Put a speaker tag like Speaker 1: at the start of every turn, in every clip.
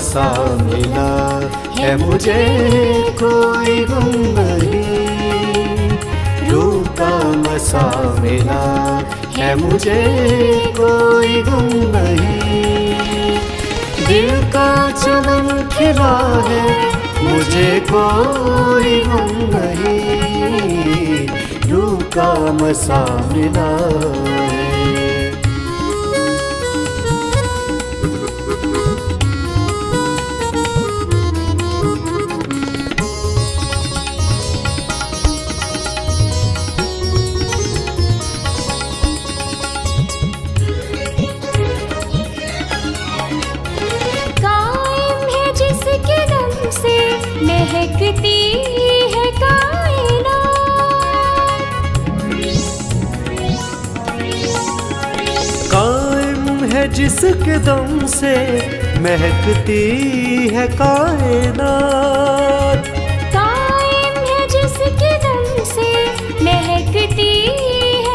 Speaker 1: सा मिला है मुझे कोई गम नहीं, रूह का मसा मिला है मुझे कोई गम नहीं। दिल का चमन खिला है मुझे कोई गम नहीं, रूह का मसा मिला है।
Speaker 2: महकती है
Speaker 1: कायम है जिसके दम से महकती है कायनात,
Speaker 2: कायम है जिसके दम से महकती है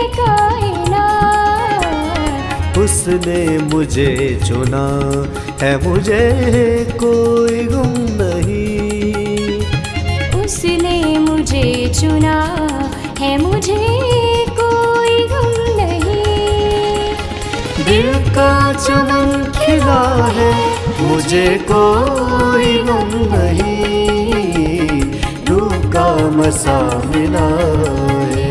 Speaker 2: कायनात।
Speaker 1: उसने मुझे चुना है मुझे कोई गम नहीं,
Speaker 2: उसने मुझे चुना है मुझे कोई गम नहीं।
Speaker 1: दिल का चमन खिला है मुझे कोई गम नहीं, रूह का मसा मिला है।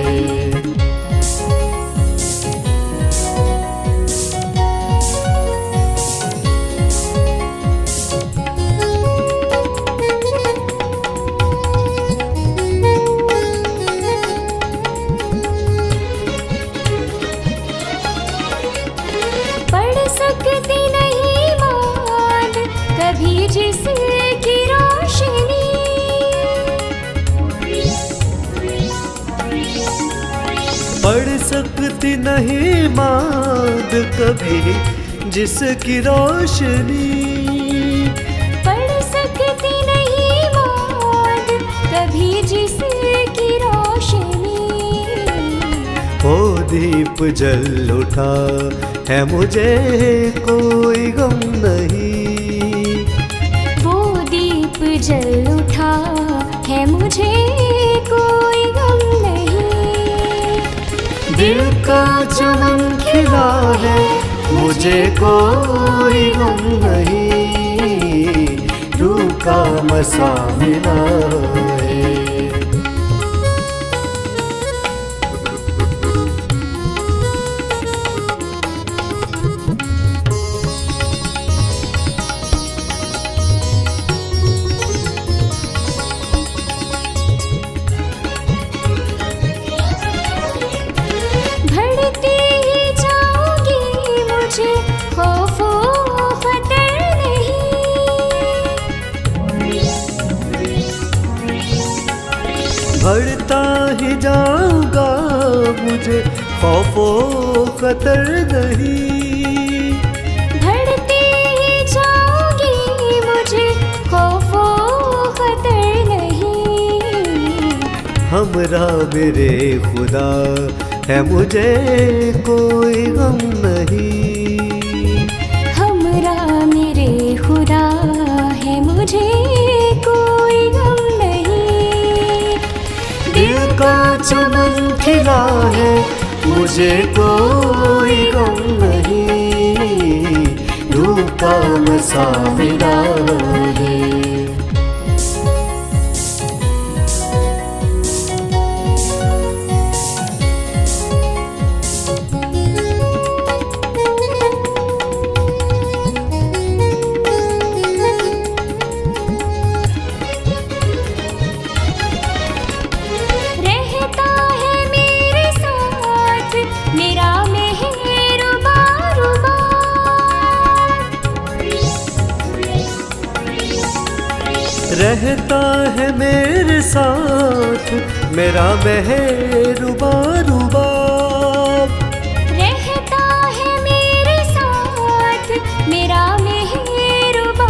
Speaker 2: सकती नहीं मान कभी जिसकी रोशनी,
Speaker 1: पढ़ सकती नहीं माद कभी जिसकी रोशनी,
Speaker 2: पढ़ सकती नहीं माद कभी जिसकी रोशनी।
Speaker 1: ओ दीप जल उठा है मुझे कोई गम नहीं,
Speaker 2: वो दीप जल उठा है मुझे कोई गम नहीं।
Speaker 1: दिल का चमन खिला है मुझे कोई गम नहीं, रूह का मसा मिला है। बढ़ता ही जाऊंगा मुझे खौफो खतर नहीं,
Speaker 2: बढ़ती ही जाऊंगी मुझे खौफो खतर नहीं।
Speaker 1: हमरा मेरे खुदा है मुझे कोई गम नहीं,
Speaker 2: हमरा मेरे खुदा है मुझे कोई गम नहीं।
Speaker 1: दिल का चमन खिला है मुझे कोई गम नहीं, रूह का मसा मिला है। रहता है मेरे साथ मेरा मेहरुबा रुबाब,
Speaker 2: रहता है मेरे साथ मेरा मेहरुबा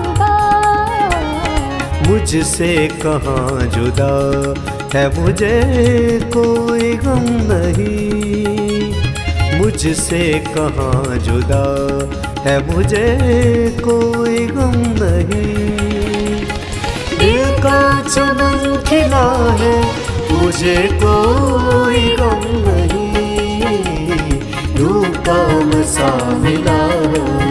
Speaker 2: रुबाब।
Speaker 1: मुझसे कहाँ जुदा है मुझे कोई गम नहीं, मुझसे कहाँ जुदा है मुझे कोई गम नहीं। दिल का चमन खिला है, मुझे कोई गम नहीं। रूप का मसा मिला